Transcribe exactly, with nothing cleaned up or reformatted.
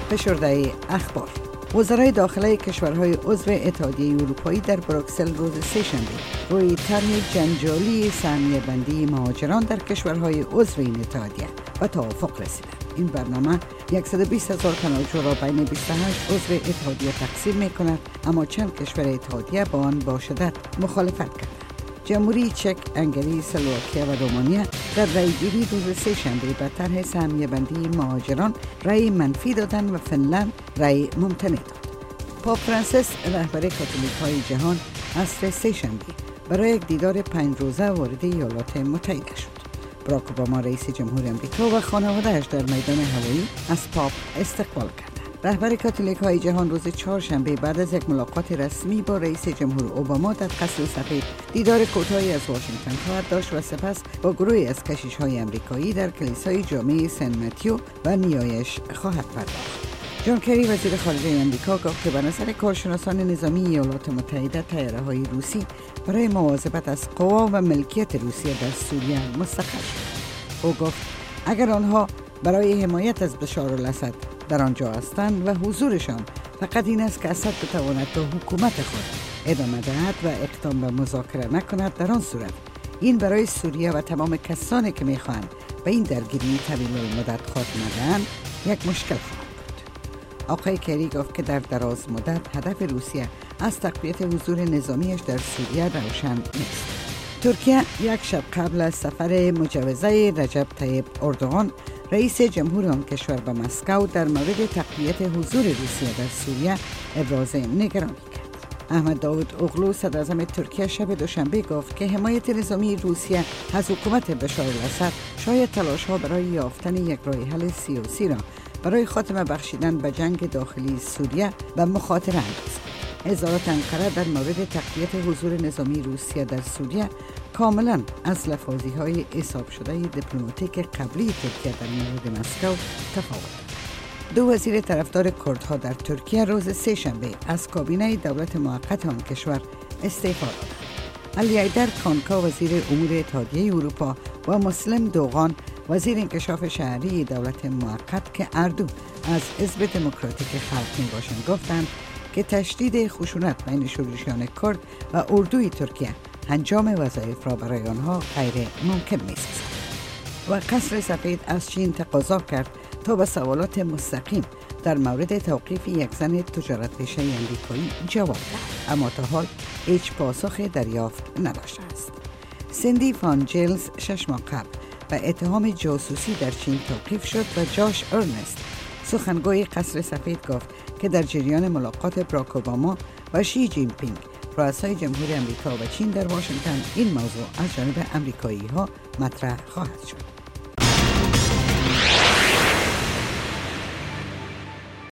فشرده اخبار. وزرای داخله کشورهای عضو اتحادیه اروپایی در بروکسل روز سه‌شنبه روی طرح جنجالی سهمیه بندی مهاجران در کشورهای عضو این اتحادیه و توافق رسیدند. این برنامه صد و بیست هزار پناهجو را بین بیست و هشت عضو اتحادیه تقسیم می کند، اما چند کشور اتحادیه با آن با شدت مخالفت کردند. جمهوری چک، انگلیس، اسلواکیه و رومانیه در رأی‌گیری روز سه‌شنبه به طرح سهمیه بندی مهاجران رأی منفی دادند و فنلند رأی ممتنع داد. پاپ فرانسیس رهبر کاتولیک‌های جهان عصر سه‌شنبه برای یک دیدار پنج روزه وارد ایالات متحده شد. باراک اوباما رئیس جمهور آمریکا و خانواده‌اش در میدان هوایی از پاپ استقبال کردند. رهبر کاتولیک‌های جهان روز چهارشنبه بعد از یک ملاقات رسمی با رئیس جمهور اوباما در قصر سفید دیدار کوتاهی از واشنگتن خواهد داشت و سپس با گروهی از کشیش‌های آمریکایی در کلیسای جامع سن متیو و نیایش خواهد پرداخت. جان کری وزیر خارجه آمریکا گفت که به نظر کارشناسان نظامی ایالات متحده طیاره‌های روسی برای مواظبت از قوا و ملکیت روسیه در سوریه مستقر شد. او گفت اگر آنها برای حمایت از بشار الاسد در آنجا هستند و حضورشان فقط این است که اسد بتواند تا حکومت خود ادامه دهد و اقدام به مذاکره نکند، در آن صورت این برای سوریه و تمام کسانی که میخواهند به این درگیری طویل المدت خاتمه دهند یک مشکل خواهد بود. آقای کری گفت که در دراز مدت هدف روسیه از تقویت حضور نظامیش در سوریه روشن نیست. ترکیه یک شب قبل از سفر مجوزه رجب طیب اردوغان رئیس جمهور آن کشور به مسکو در مورد تقویت حضور روسیه در سوریه ابراز نگرانی کرد. احمد داود اوغلو صدراعظم ترکیه شب دوشنبه گفت که حمایت نظامی روسیه از حکومت بشار الاسد شاید تلاش‌ها برای یافتن یک راه حل سیاسی را برای خاتمه بخشیدن به جنگ داخلی سوریه به مخاطره اندازد. اظهارات انقره در مورد تقویت حضور نظامی روسیه در سوریه کاملا از لفاظی‌های حساب شده دیپلماتیک قبلی ترکیه در مورد مسکو تفاوت دارد. دو وزیر طرفدار کردها در ترکیه روز سه‌شنبه از کابینه دولت موقت آن کشور استعفا دادند. علی ایدر کانکا وزیر امور اتحادیه اروپا و مسلم دوغان وزیر انکشاف شهری دولت موقت که هر دو از حزب دموکراتیک خلق میباشند گفتند که تشدید خشونت بین شورشیان کرد و اردوی ترکیه انجام وظایف را برای آنها غیر ممکن می‌سازد. و قصر سفید از چین تقاضا کرد تا به سوالات مستقیم در مورد توقیف یک زن تجارت پیشه آمریکایی جواب دهد، اما تا حال هیچ پاسخ دریافت نداشته است. سیندی فان جیلز شش ماه قبل به اتهام جاسوسی در چین توقیف شد و جاش ارنست سخنگوی قصر سفید گفت که در جریان ملاقات باراک اوباما و شی جین پینگ رؤسای جمهوری آمریکا و چین در واشنگتن این موضوع از جانب آمریکایی‌ها مطرح خواهد شد.